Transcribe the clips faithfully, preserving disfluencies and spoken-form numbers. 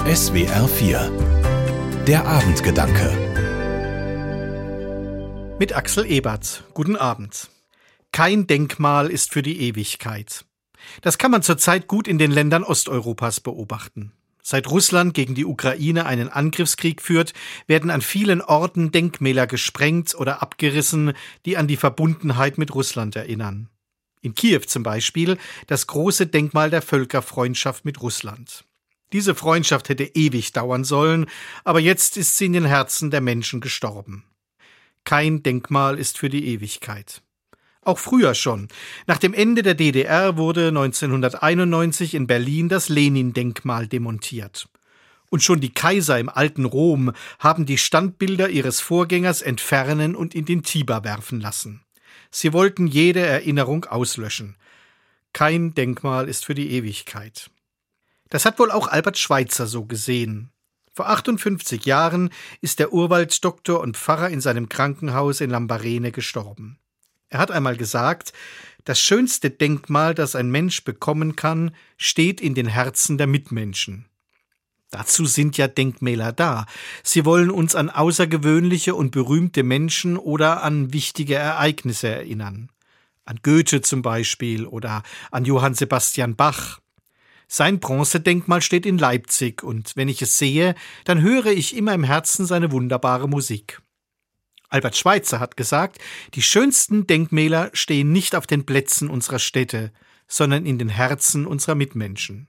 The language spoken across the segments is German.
S W R vier. Der Abendgedanke. Mit Axel Ebert. Guten Abend. Kein Denkmal ist für die Ewigkeit. Das kann man zurzeit gut in den Ländern Osteuropas beobachten. Seit Russland gegen die Ukraine einen Angriffskrieg führt, werden an vielen Orten Denkmäler gesprengt oder abgerissen, die an die Verbundenheit mit Russland erinnern. In Kiew zum Beispiel das große Denkmal der Völkerfreundschaft mit Russland. Diese Freundschaft hätte ewig dauern sollen, aber jetzt ist sie in den Herzen der Menschen gestorben. Kein Denkmal ist für die Ewigkeit. Auch früher schon. Nach dem Ende der D D R wurde neunzehnhunderteinundneunzig in Berlin das Lenin-Denkmal demontiert. Und schon die Kaiser im alten Rom haben die Standbilder ihres Vorgängers entfernen und in den Tiber werfen lassen. Sie wollten jede Erinnerung auslöschen. Kein Denkmal ist für die Ewigkeit. Das hat wohl auch Albert Schweitzer so gesehen. Vor achtundfünfzig Jahren ist der Urwalddoktor und Pfarrer in seinem Krankenhaus in Lambarene gestorben. Er hat einmal gesagt, das schönste Denkmal, das ein Mensch bekommen kann, steht in den Herzen der Mitmenschen. Dazu sind ja Denkmäler da. Sie wollen uns an außergewöhnliche und berühmte Menschen oder an wichtige Ereignisse erinnern. An Goethe zum Beispiel oder an Johann Sebastian Bach. Sein Bronzedenkmal steht in Leipzig und wenn ich es sehe, dann höre ich immer im Herzen seine wunderbare Musik. Albert Schweitzer hat gesagt, die schönsten Denkmäler stehen nicht auf den Plätzen unserer Städte, sondern in den Herzen unserer Mitmenschen.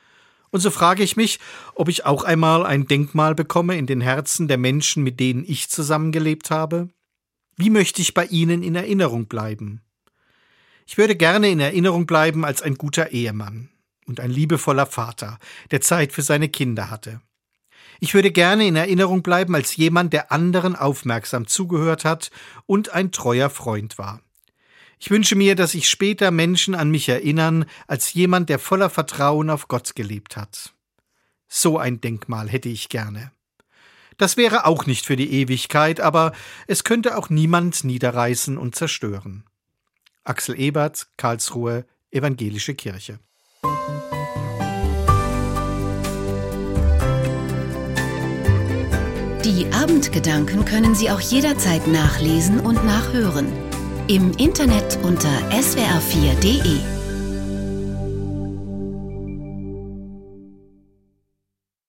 Und so frage ich mich, ob ich auch einmal ein Denkmal bekomme in den Herzen der Menschen, mit denen ich zusammengelebt habe. Wie möchte ich bei ihnen in Erinnerung bleiben? Ich würde gerne in Erinnerung bleiben als ein guter Ehemann und ein liebevoller Vater, der Zeit für seine Kinder hatte. Ich würde gerne in Erinnerung bleiben als jemand, der anderen aufmerksam zugehört hat und ein treuer Freund war. Ich wünsche mir, dass sich später Menschen an mich erinnern, als jemand, der voller Vertrauen auf Gott gelebt hat. So ein Denkmal hätte ich gerne. Das wäre auch nicht für die Ewigkeit, aber es könnte auch niemand niederreißen und zerstören. Axel Ebert, Karlsruhe, Evangelische Kirche. Die Abendgedanken können Sie auch jederzeit nachlesen und nachhören. Im Internet unter S W R vier punkt de.